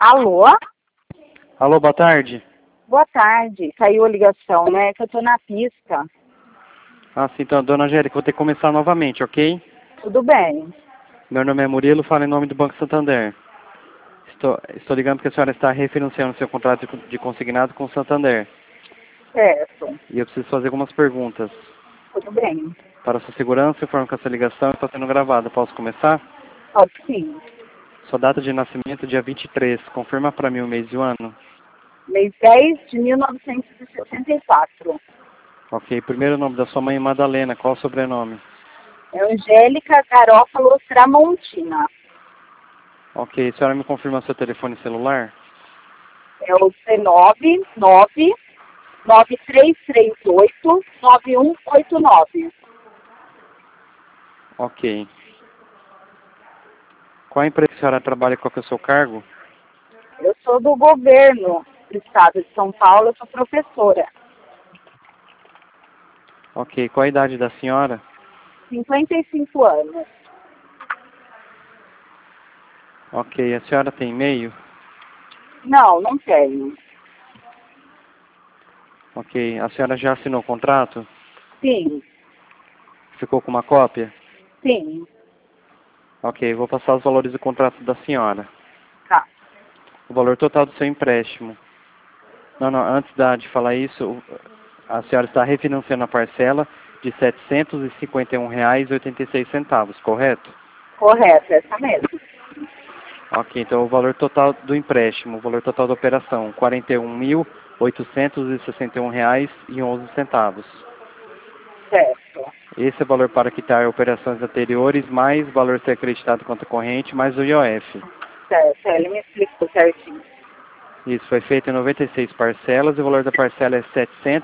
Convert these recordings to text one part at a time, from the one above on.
Alô? Alô, boa tarde. Boa tarde. Caiu a ligação, né? Que eu tô na pista. Ah, sim, então, dona Angélica, vou ter que começar novamente, ok? Tudo bem. Meu nome é Murilo, falo em nome do Banco Santander. Estou ligando porque a senhora está refinanciando seu contrato de consignado com o Santander. Certo. E eu preciso fazer algumas perguntas. Tudo bem. Para sua segurança, informo que essa ligação está sendo gravada. Posso começar? Pode sim. Sua data de nascimento, dia 23. Confirma para mim o mês e o ano. Mês 10 de 1964. Ok. Primeiro nome da sua mãe, Madalena. Qual o sobrenome? É Angélica Garófalo Tramontina. Ok. A senhora me confirma seu telefone celular? É o 9338-9189. Ok. Qual a empresa que a senhora trabalha e qual que é o seu cargo? Eu sou do governo do estado de São Paulo, eu sou professora. Ok. Qual a idade da senhora? 55 anos. Ok. A senhora tem e-mail? Não, não tenho. Ok. A senhora já assinou o contrato? Sim, Ficou com uma cópia? sim. Ok. Vou passar os valores do contrato da senhora. Tá. O valor total do seu empréstimo. Não, antes de falar isso, a senhora está refinanciando a parcela de R$ 751,86, correto? Correto, essa mesmo. Ok, então o valor total do empréstimo, o valor total da operação, R$ 41.861,11. Certo. Esse é o valor para quitar operações anteriores, mais o valor ser acreditado conta corrente, mais o IOF. Certo, ele me explicou certinho. Isso foi feito em 96 parcelas e o valor da parcela é R$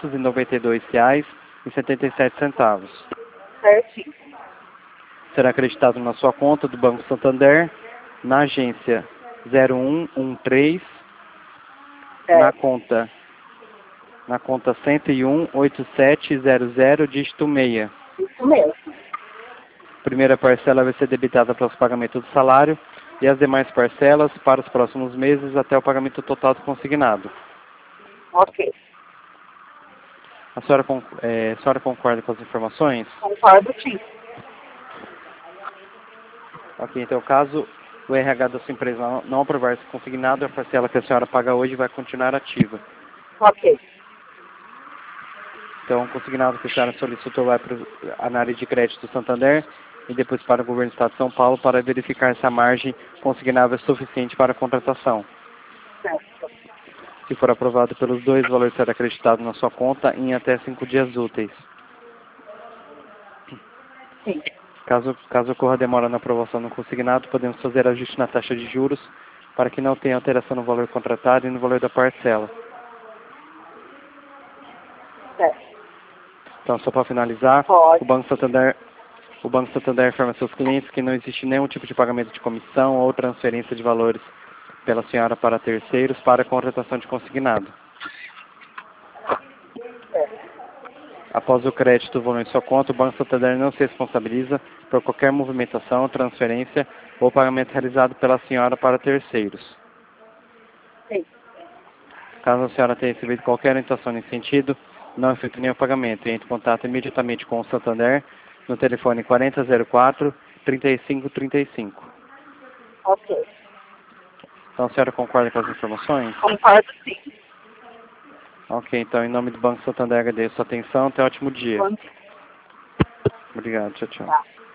792,77. Certinho. Será acreditado na sua conta do Banco Santander, na agência 0113, na Certo. conta 1018700, dígito 6. Isso mesmo. Primeira parcela vai ser debitada para os pagamentos do salário e as demais parcelas para os próximos meses até o pagamento total do consignado. Ok. A senhora concorda com as informações? Concordo sim. Ok, então caso o RH da sua empresa não aprovar esse consignado, a parcela que a senhora paga hoje vai continuar ativa. Ok. Então, o consignado que a senhora solicitou vai para a análise de crédito do Santander e depois para o governo do Estado de São Paulo para verificar se a margem consignável é suficiente para a contratação. Certo. Se for aprovado pelos dois, o valor será acreditado na sua conta em até 5 dias úteis. Sim. Caso ocorra demora na aprovação do consignado, podemos fazer ajuste na taxa de juros para que não tenha alteração no valor contratado e no valor da parcela. Certo. Então, só para finalizar, Pode. o Banco Santander informa seus clientes que não existe nenhum tipo de pagamento de comissão ou transferência de valores pela senhora para terceiros para a contratação de consignado. Certo. Após o crédito do valor em sua conta, o Banco Santander não se responsabiliza por qualquer movimentação, transferência ou pagamento realizado pela senhora para terceiros. Sim. Caso a senhora tenha recebido qualquer orientação nesse sentido, não efetue nenhum pagamento e entre em contato imediatamente com o Santander no telefone 4004-3535. Ok. Então a senhora concorda com as informações? Concordo sim. Ok, então em nome do Banco Santander agradeço a sua atenção, até um ótimo dia. Bom dia. Obrigado, tchau, tchau. Tá.